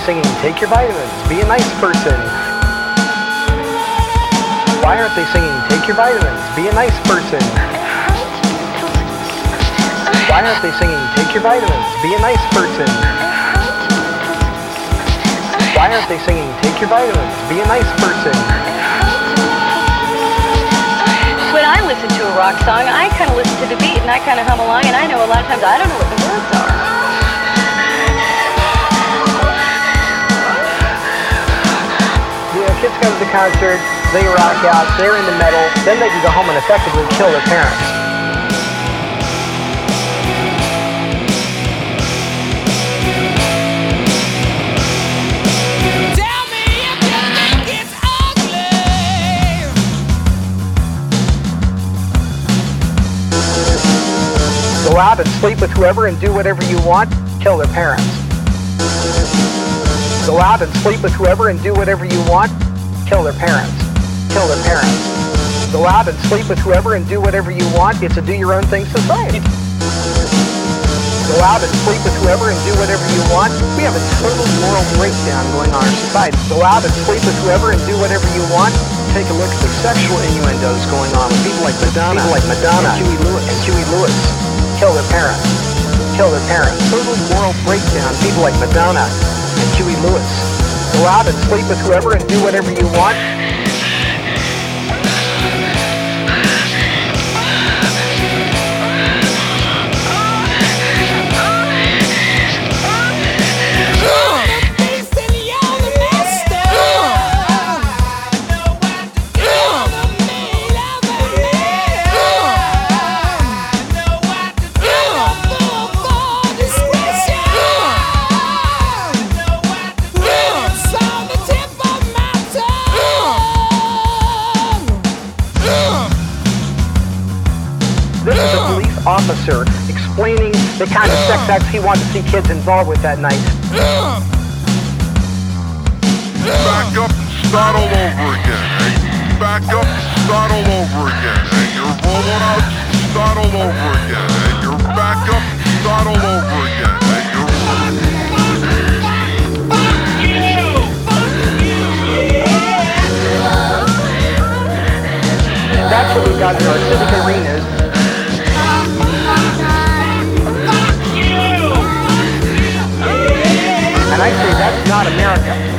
singing, take your vitamins, be a nice person? Why aren't they singing, take your vitamins, be a nice person? Why aren't they singing, take your vitamins, be a nice person? Why aren't they singing, take your vitamins, be a nice person? When I listen to a rock song, I kind of listen to the beat and I kind of hum along, and I know a lot of times I don't know what the words are. Kids come to the concert, they rock out, they're into metal, then they can go home and effectively kill their parents. Tell me if you think it's ugly. Go out and sleep with whoever and do whatever you want, kill their parents. Go out and sleep with whoever and do whatever you want, kill their parents. Kill their parents. Go out and sleep with whoever and do whatever you want. It's a do-your-own-thing society. Go out and sleep with whoever and do whatever you want. We have a total moral breakdown going on in our society. Go out and sleep with whoever and do whatever you want. Take a look at the sexual innuendos going on with people like Madonna, and Huey Lewis. Kill their parents. Kill their parents. Total moral breakdown. People like Madonna and Huey Lewis. Go out and sleep with whoever and do whatever you want. This is a police officer explaining the kind of sex acts he wanted to see kids involved with that night. Back up and start all over again. Hey, back up and start all over again. Hey, you're rolling out, start all over again. Hey, you're back up and start all over again. Hey, you're That's what we've got in our civic arenas. And I say that's not America.